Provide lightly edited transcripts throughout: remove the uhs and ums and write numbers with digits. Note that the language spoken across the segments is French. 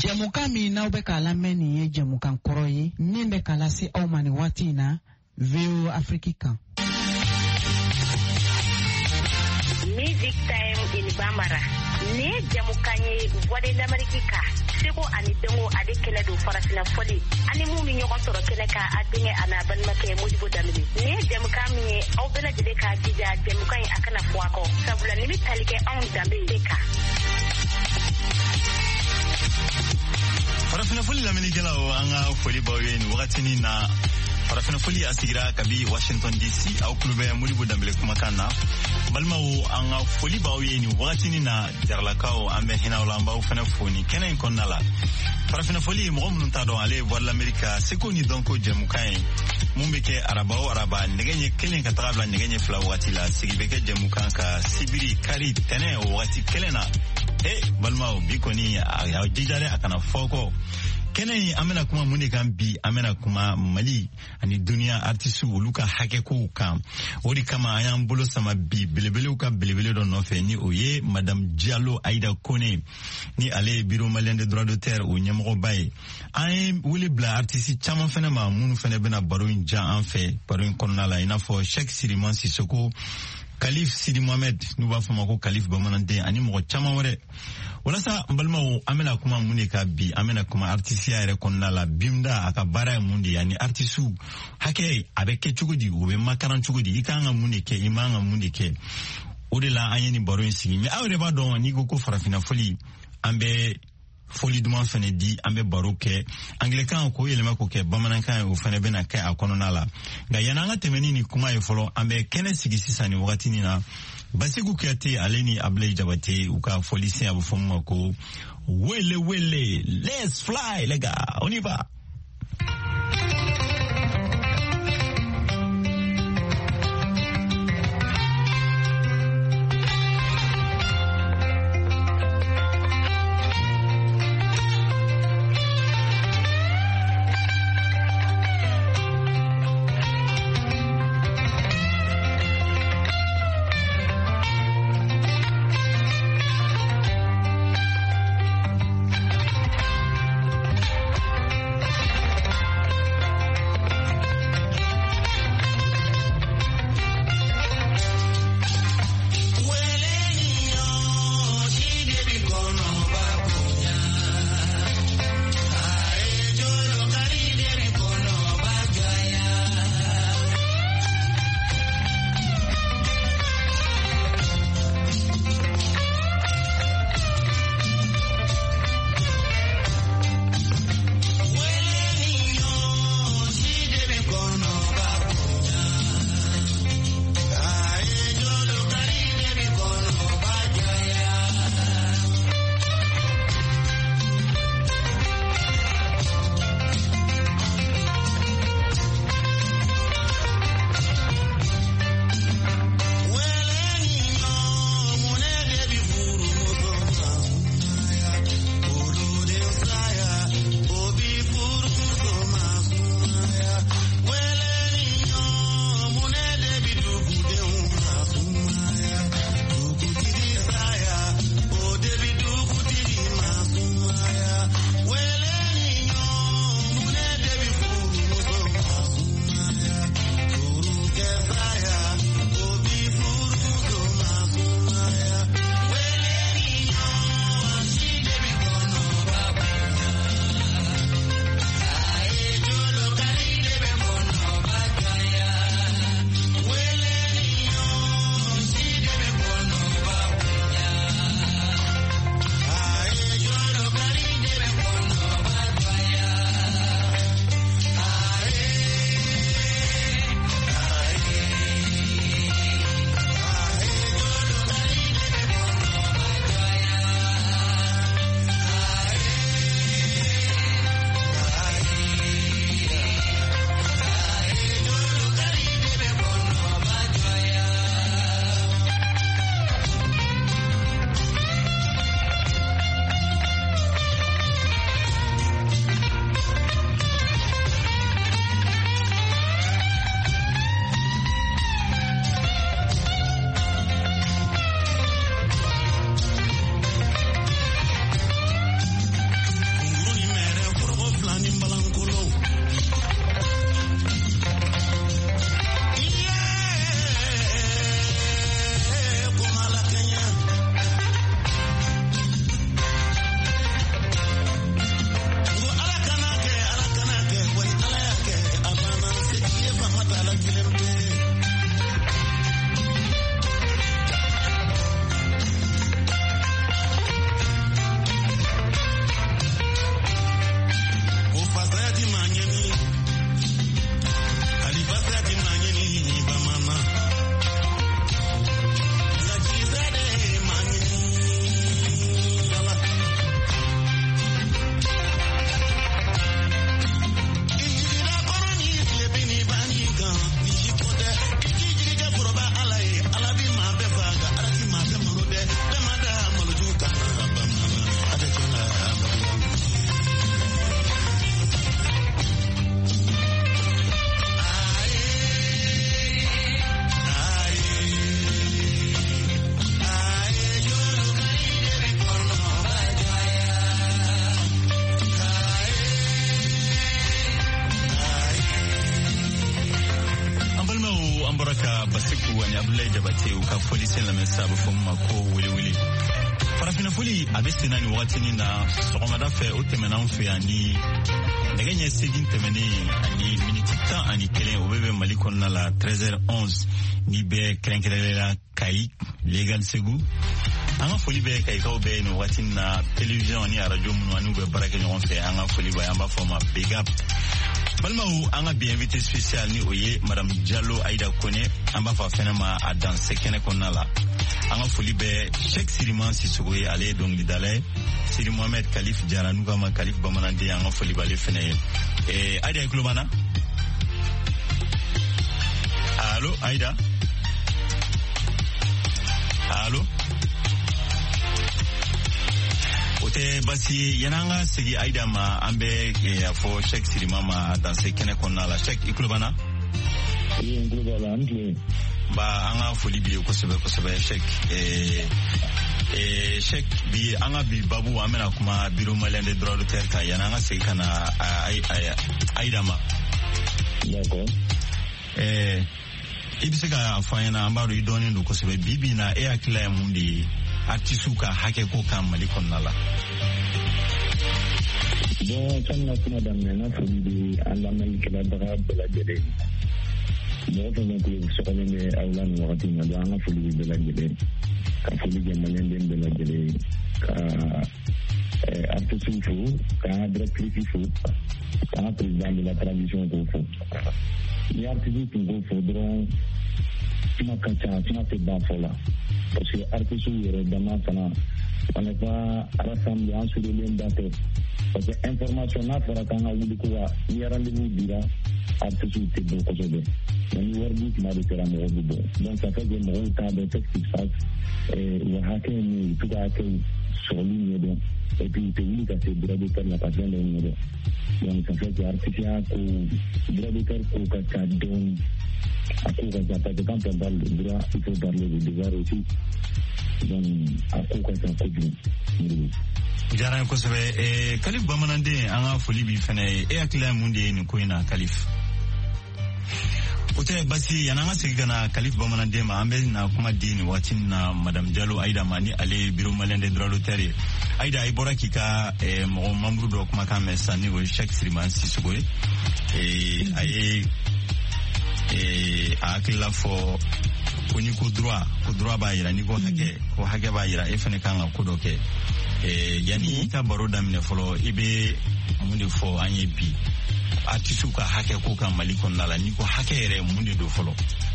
Jamukan min n'aw bɛ k'a lamɛn nin ye jamukan kɔrɔ ye min bɛ k'a lase aw ma nin waati in na VO Afrique kan. Music Time in Bambara. Ni jamukan ye Voix de l'Amérique ka. Seko ani Dongo ale kɛlɛ don farafina fɔli. Ani mun bi ɲɔgɔn sɔrɔ kɛnɛ ka a denkɛ a n'a balimakɛ Modibo Dambele. Ni jamukan min ye aw bɛɛ lajɛlen ka jija jamukan in a kana fɔ a kɔ. Sabula ni bi tali kɛ anw danbe de kan. Farafina foli lamɛnnikɛlaw an ka foli b'aw ye nin wagatinin na. Farafina foli a sigira kabi Washington DC aw tulo bɛ Modibo Dambele kumakan na. Balimaw an ka foli b'aw ye nin wagatinin na jaralakaw an bɛ hinɛ aw la an b'aw fana fo nin kɛnɛ in kɔnɔna la. Farafina foli mɔgɔ minnu t'a dɔn ale ye Voix de l'Amérique seko ni dɔnko jɛmukan ye mun bɛ kɛ araba o araba nɛgɛ ɲɛ kelen ka taga bila nɛgɛ ɲɛ fila wagati la sigi bɛ kɛ jɛmukan ka sibiri kari tɛnɛ o wagati kelen na. Balimaw bi kɔni a jija dɛ a kana fɔ kɔ. Kɛnɛ in an bɛna kuma mun de kan bi an bɛna kuma Mali ani duniya artiste olu ka hakɛkow kan. O de kama an y'an bolo sama bi belebelew ka belebele dɔ nɔfɛ ni o ye Madame Diallo Aïda Kone ni ale ye Bureau Malien des droits d'auteur o ɲɛmɔgɔba ye. An ye wele bila artiste caman fɛnɛ ma minnu fɛnɛ bɛna baro in diya an fɛ baro in kɔnɔna la i n'a fɔ Cheikh Siriman Sissoko, Kalif Sidi Mohamed n'u b'a fɔ ma ko Kalif Bamananden ani mɔgɔ caman wɛrɛ. Walasa balimaw an bɛna kuma mun de ka bi an bɛna kuma artisiya yɛrɛ kɔnɔna la Bimda a ka baara ye mun de ye ani artisiw hakɛ a bɛ kɛ cogo di o bɛ makaran cogo di i kan ka mun de kɛ i man ka mun de kɛ o de la an ye nin baro in sigi mais aw yɛrɛ b'a dɔn n'i ko farafina foli an bɛ foli duman fɛnɛ di an bɛ baro kɛ anglais-kan k'o yɛlɛma k'o kɛ bamanankan ye o fɛnɛ bɛna kɛ a kɔnɔna la nka yanni an ka tɛmɛ ni nin kuma ye fɔlɔ an bɛ kɛnɛ sigi sisan nin wagatinin na Basigu Kuyate ale ni Ablaye Jabate u ka foli sen a bɛ fɔ ma ko wele wele let's fly les gars on y va. Masiku ani Abdoulaye Jabate u ka foli sen la mesabu fo ma ko wili farafina foli abesina ni watini na sogomada fe o temena on fe ani naganya segin temene ani minute temps ani kelen o bebe malikon na la 13h11 ni be krenkelela kai legal segu anga foli be kai ka be no watini na television ni radio munu anu be baraka nyon fe anga foli ba yamba fo ma big up Balmaou anga bi invité spécial ni oye Madame Diallo Aïda Kone amba fa fenema a dans sekene konala anga foli be Cheikh Siriman Sissoko ale donc lidale Siri Mohamed Khalif Diaranou kama Khalif Bamanandi anga foli bale fene Aïda Klobana Allô Aïda Allô Ote basi yananga sigi Aïda ma ambe fo Cheikh Sirima ma danse kene konna la Cheikh iklubana ba anga foli bi ko sebe Cheikh Cheikh bi anga bi babu amena kuma biro malende droit de terre ka yananga sigi kana Aïda ma d'accord ibisika afanya ambaro idoni ndo ko sebe bibi na akila mundi artisuka hake ko kan malikon nala bon sanna kuma da mena fudi Allah malikala daga bela jede mo to no ko sokole me awlan wakati na da na fudi bela jede ka fudi jamalen den bela jede ka artisu fu ka directrice fu ka président de la tradition ko fu ni artisu ko fu dron tuma kacha tuma te ba fola parce que artisu yere dama sana on n'est pas rassemblés en sur le date parce que information na fara kan wuli ko ni rendez-vous dira artisu te do ko sobe ni warbi ma de tera mo do donc ça fait que mo ta de texte qui passe et haké ni tout à fait sur ligne donc et puis te wuli ka se droit de faire la passion de numéro donc ça fait que artisu ko droit de faire ko ka don à quoi ça peut quand on parle de droit il faut parler de devoir aussi donc à quoi ça peut jaran ko sebe Khalif Bamanande anga foli bi fene akila mundi ni ko ina Khalif ote basi yananga sigana Khalif Bamanande ma ambe na kuma dini watin na Madame Diallo Aïda mani ale biro malende droit de terre Aïda ibora kika mo membre do kuma ka mesani wo Cheikh Siriman Sissoko aye akila fo kuni ko droit ba yira ni ko hage ba yira fene kanga ko doke yani ka baro damne folo ibe munde fo anye bi atisuka hake ko kan malikon nala ni ko hake re munde do folo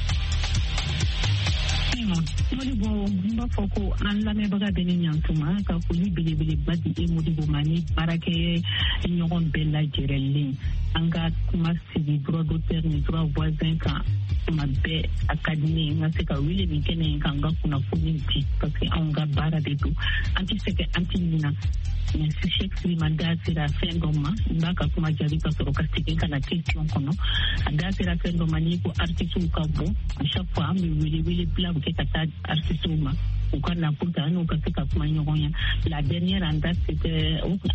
Modibo mbafo ko an lame baga bene nyantuma ka fuli bele badi modibo mani barake nyogon bella jerelle anga kuma sigi droit d'auteur ni droit voisin ka mabe akademi ngase ka wile ni kene kanga kuna funiti parce que anga bara de tout anti seke anti nina mais si Cheikh Siriman da sira sengoma mbaka kuma jari ka soro kastike kana question kono da sira sengoma ni ko artiste ka bo à chaque fois me wile bla ke kata artiste ma ukana puta no ka kuma nyogonya la dernière en date c'était